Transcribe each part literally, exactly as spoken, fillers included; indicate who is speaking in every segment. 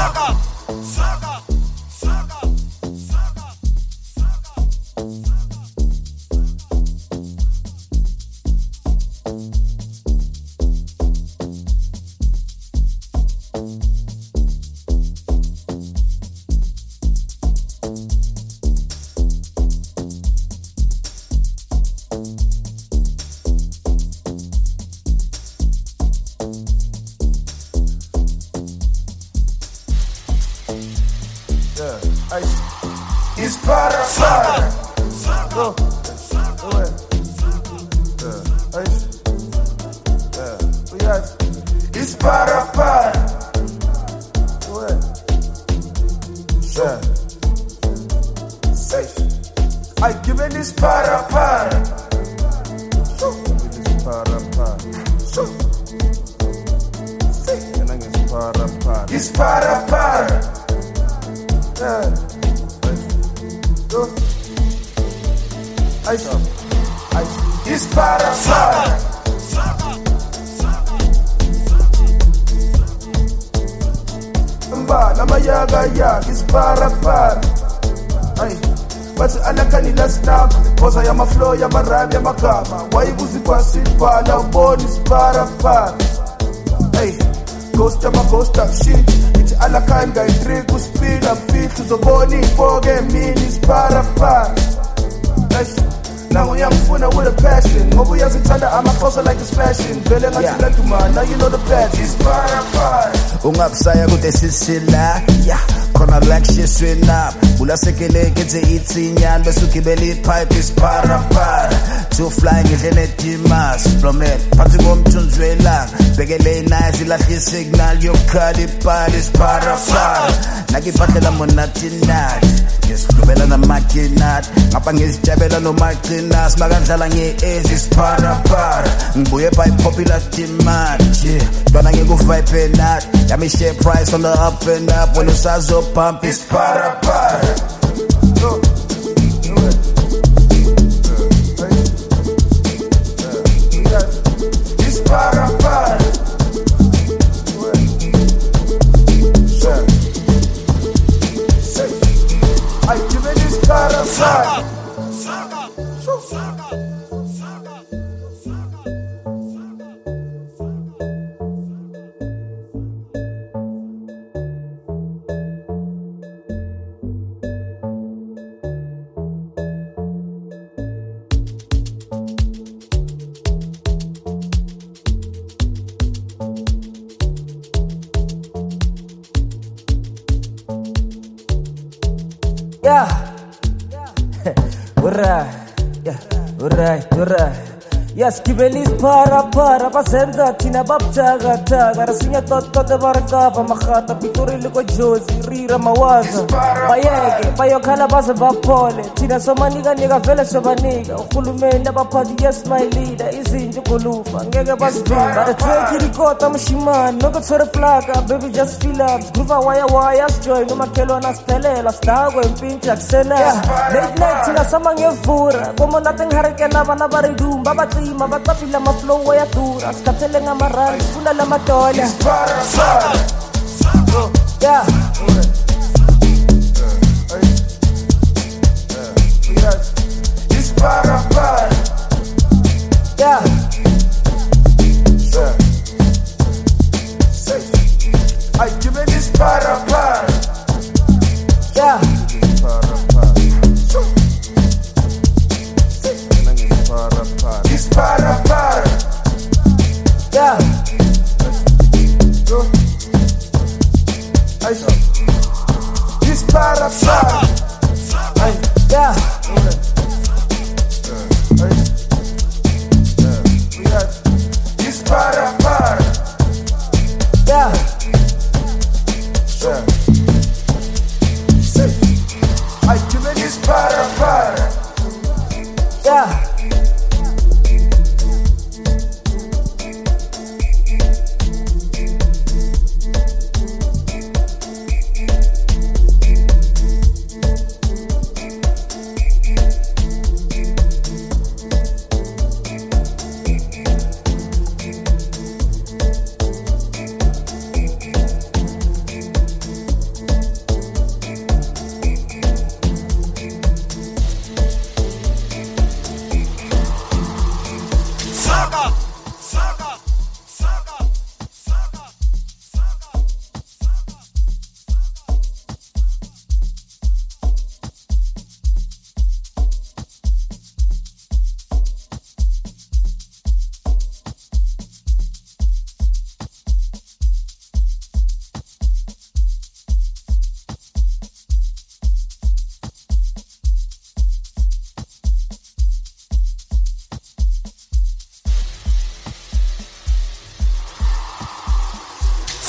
Speaker 1: It's para para. Go. Go ahead. Yeah. Ice. Yeah. We got. It's para para. Go ahead. Yeah. Say. I give it this para para. This para para. Say. It's para para. It's para para. Yeah. Go. Ice up. Ice. It's para para. Mba na mayaga ya. It's para para. Ay. Bathi anakanila snap. Boza ya maflow ya marab ya makama. Wayibuzi kwa sipala. Uboni it's para para. Ay. Ghost my ghost up shit. It's alla kind guy three ku speed up fit to the body forget me is para para. Now we am funa with a passion. Ngobu yazithanda amafosa like it's fashion. Vele ngathi like man, now you know the best is para para.
Speaker 2: Ungabusaya kude sisila. Yeah. Kona like shit swing up. Ulasekele kethe itsinyana bese ugibela ipipe is para para. To flying ngidlene dimas blomet phansi komthunzwelanga bekele nice ilahle signal yokhali party is para para. Nakiphathela monathi nathi ngisidubela namakinat ngapha ngizijabela nomaqina simakandlala nge-ace is para para. Ngibuye by popular demand yeah bana ngikuvibe nathi yami share price on the up and up when usazo pump is para para. Go.
Speaker 1: Para para. I give it this para para.
Speaker 3: Yeah. Alright. Yeah. Alright. Alright. Yes, kibelis para para basenza thina babutaka taka rasinya totote barakava makhata pitori liko jozi rira mawaza bayeke bayokhala baze baphole thina somanika nika vele sobanika uhulumeni abaphathi yes my leader izinto kolufa ngeke basivimba the track record amshimani nokuthore plaga baby just feel up groove wire wire joy nomakhelwana siphelela sidakwe impintsha kusena late night thina sama ngevura komo nothing harekena bana baridumba bathi Mabakapila maflow waya dura Skatele nga marani Funa la madola
Speaker 1: It's para para.
Speaker 3: Yeah
Speaker 1: It's para para.
Speaker 3: Yeah
Speaker 1: I give it this para para.
Speaker 3: Yeah
Speaker 1: Para para. It's para para.
Speaker 3: Yeah
Speaker 1: Go. Ice up. It's para para.
Speaker 3: Yeah
Speaker 1: It's para para.
Speaker 3: Yeah
Speaker 1: I give it this para para.
Speaker 3: Yeah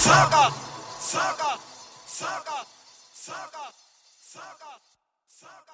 Speaker 4: Saga, saga, saga, saga, saga, saga.